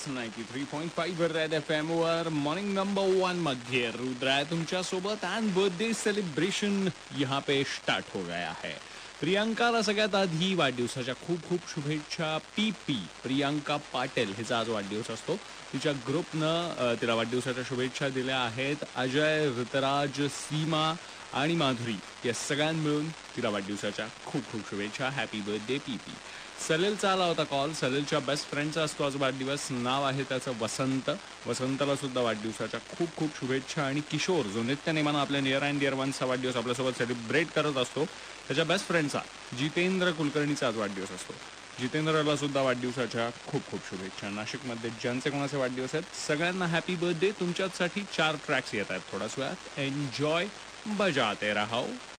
93.5 red FM वर morning number 1 मध्ये रुद्र है तुमच्या सोबत एंड बर्थडे सेलिब्रेशन यहाँ पे स्टार्ट हो गया है. प्रियांकाला सगळ्यात आधी वाढदिवसाच्या खूप खूप शुभेच्छा. प्रियांका पाटील हिचा आज वाढदिवस असतो. तिच्या ग्रुपनं तिला वाढदिवसाच्या शुभेच्छा दिल्या आहेत. अजय, ऋतराज, सीमा आणि माधुरी या सगळ्यांना मिळून तिला वाढदिवसाच्या खूप खूप शुभेच्छा. हॅपी बर्थडे पीपी. सलीलचा आला होता कॉल. सलीलच्या बेस्ट फ्रेंडचा असतो आज वाढदिवस. नाव आहे त्याचं वसंत. वसंतला सुद्धा वाढदिवसाच्या खूप खूप शुभेच्छा. आणि किशोर जो नित्यनेमानं आपल्या नियर अँड डिअर वनचा वाढदिवस आपल्यासोबत सेलिब्रेट करत असतो, त्याच्या बेस्ट फ्रेंडचा जितेंद्र कुलकर्णीचा आज वाढदिवस असतो. जितेंद्रला सुद्धा वाढदिवसाच्या खूप खूप शुभेच्छा. नाशिकमध्ये ज्यांचे कोणाचे वाढदिवस आहेत सगळ्यांना हॅपी बर्थडे. तुमच्यासाठी 4 ट्रॅक्स येत आहेत थोड्याच वेळात. एन्जॉय, बजाते रहो.